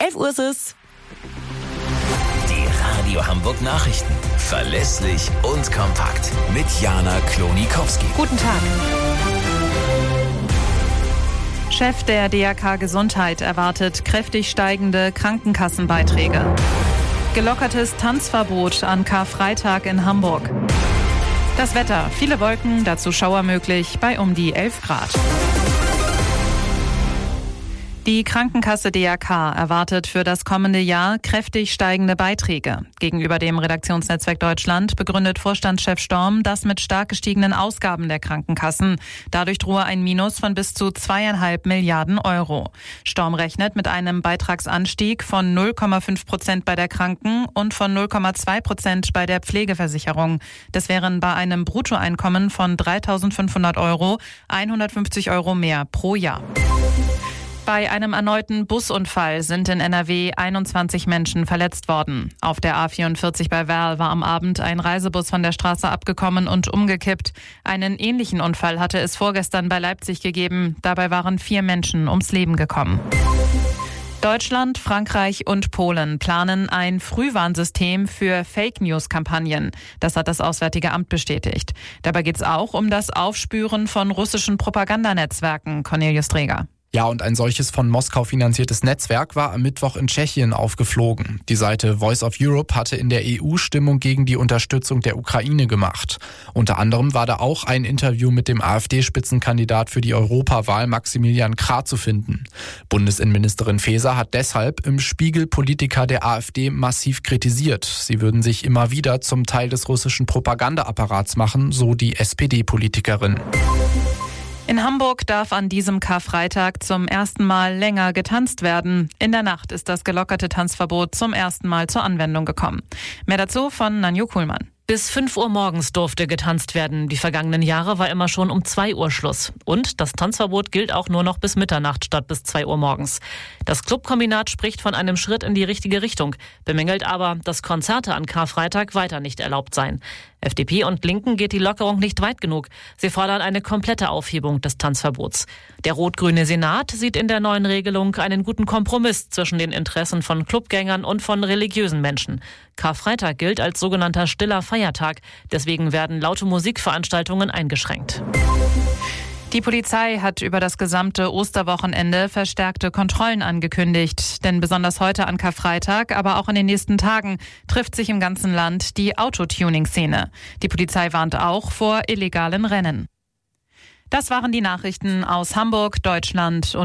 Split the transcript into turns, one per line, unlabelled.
11 Uhr ist es.
Die Radio Hamburg Nachrichten. Verlässlich und kompakt. Mit Jana Klonikowski.
Guten Tag. Chef der DRK Gesundheit erwartet kräftig steigende Krankenkassenbeiträge. Gelockertes Tanzverbot an Karfreitag in Hamburg. Das Wetter, viele Wolken, dazu Schauer möglich bei um die 11 Grad. Die Krankenkasse DRK erwartet für das kommende Jahr kräftig steigende Beiträge. Gegenüber dem Redaktionsnetzwerk Deutschland begründet Vorstandschef Storm das mit stark gestiegenen Ausgaben der Krankenkassen. Dadurch drohe ein Minus von bis zu 2,5 Milliarden Euro. Storm rechnet mit einem Beitragsanstieg von 0,5% bei der Kranken- und von 0,2% bei der Pflegeversicherung. Das wären bei einem Bruttoeinkommen von 3.500 Euro 150 Euro mehr pro Jahr. Bei einem erneuten Busunfall sind in NRW 21 Menschen verletzt worden. Auf der A44 bei Werl war am Abend ein Reisebus von der Straße abgekommen und umgekippt. Einen ähnlichen Unfall hatte es vorgestern bei Leipzig gegeben. Dabei waren 4 Menschen ums Leben gekommen. Deutschland, Frankreich und Polen planen ein Frühwarnsystem für Fake-News-Kampagnen. Das hat das Auswärtige Amt bestätigt. Dabei geht es auch um das Aufspüren von russischen Propagandanetzwerken. Cornelius Dreger.
Ja, und ein solches von Moskau finanziertes Netzwerk war am Mittwoch in Tschechien aufgeflogen. Die Seite Voice of Europe hatte in der EU Stimmung gegen die Unterstützung der Ukraine gemacht. Unter anderem war da auch ein Interview mit dem AfD-Spitzenkandidat für die Europawahl Maximilian Krah zu finden. Bundesinnenministerin Faeser hat deshalb im Spiegel Politiker der AfD massiv kritisiert. Sie würden sich immer wieder zum Teil des russischen Propagandaapparats machen, so die SPD-Politikerin.
In Hamburg darf an diesem Karfreitag zum ersten Mal länger getanzt werden. In der Nacht ist das gelockerte Tanzverbot zum ersten Mal zur Anwendung gekommen. Mehr dazu von Nanju Kuhlmann.
Bis 5 Uhr morgens durfte getanzt werden. Die vergangenen Jahre war immer schon um 2 Uhr Schluss. Und das Tanzverbot gilt auch nur noch bis Mitternacht statt bis 2 Uhr morgens. Das Clubkombinat spricht von einem Schritt in die richtige Richtung, bemängelt aber, dass Konzerte an Karfreitag weiter nicht erlaubt seien. FDP und Linken geht die Lockerung nicht weit genug. Sie fordern eine komplette Aufhebung des Tanzverbots. Der rot-grüne Senat sieht in der neuen Regelung einen guten Kompromiss zwischen den Interessen von Clubgängern und von religiösen Menschen. Karfreitag gilt als sogenannter stiller Feiertag. Deswegen werden laute Musikveranstaltungen eingeschränkt.
Die Polizei hat über das gesamte Osterwochenende verstärkte Kontrollen angekündigt. Denn besonders heute an Karfreitag, aber auch in den nächsten Tagen trifft sich im ganzen Land die Autotuning-Szene. Die Polizei warnt auch vor illegalen Rennen. Das waren die Nachrichten aus Hamburg, Deutschland und